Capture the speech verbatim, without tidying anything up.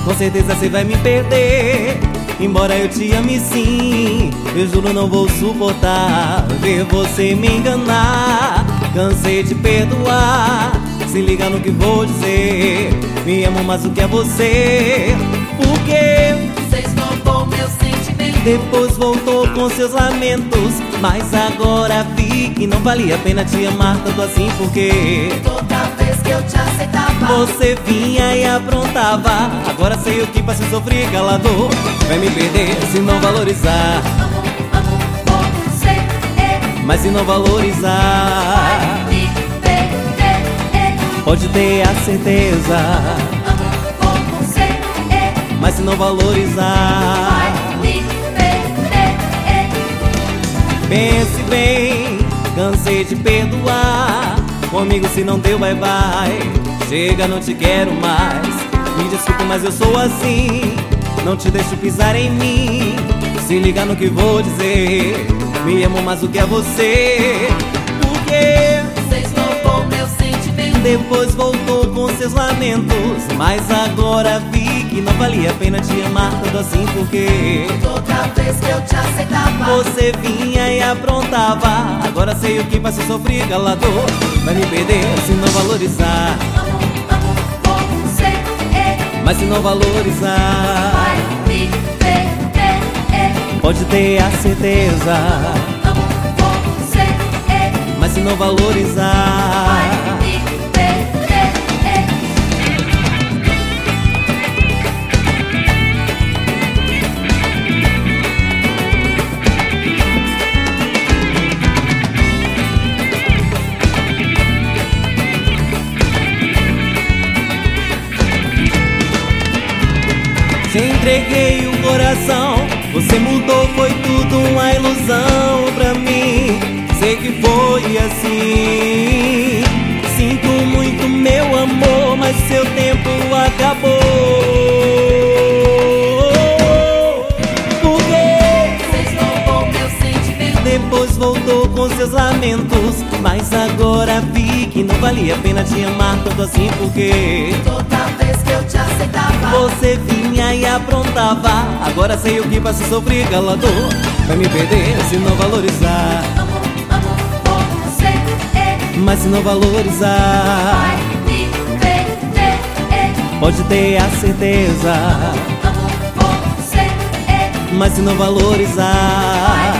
com certeza você vai me perder. Embora eu te ame sim, eu juro não vou suportar ver você me enganar. Cansei de perdoar, se liga no que vou dizer. Me amo mais do que é você. Porque você esnobou meu sentimento, depois voltou com seus lamentos. Mas agora vi que não valia a pena te amar tanto assim. Porque toda vez que eu te aceitava, você vinha e aprontava. Agora sei o que passa e sofrer calador. Vai me perder se não valorizar. amo, amo você, é, Mas se não valorizar, vai me perder. pode ter a certeza. Amo você, é, Mas se não valorizar, vai me perder. pense bem, cansei de perdoar. Comigo se não deu, bye bye. Chega, não te quero mais. Me desculpa, mas eu sou assim. Não te deixo pisar em mim. Se liga no que vou dizer. Me amo mais do que é você. Porque Você esnobou meu sentimento, depois voltou com seus lamentos. Mas agora vi que não valia a pena te amar tanto assim. Porque toda vez que eu te aceitava, você vinha e aprontava. Agora sei o que vai se sofrer calador. Vai me perder se não valorizar. amo, amo você, é, Mas se não valorizar, vai me perder. pode ter a certeza. Amo você, é, Mas se não valorizar, vai me perder. te entreguei o coração. Você mudou, foi tudo uma ilusão pra mim. Sei que foi assim. Sinto muito, meu amor, mas seu tempo acabou. Porque Você esnobou meu sentimento, depois voltou com seus lamentos. Mas agora vi que não valia a pena te amar tanto assim. Porque toda vez que eu te aceitava, você vinha e aprontava. Agora sei o que passa e sofrer calador. Vai me perder se não valorizar. amo, amo você, é, Mas se não valorizar, vai me perder. pode ter a certeza. Amo você, é, Mas se não valorizar,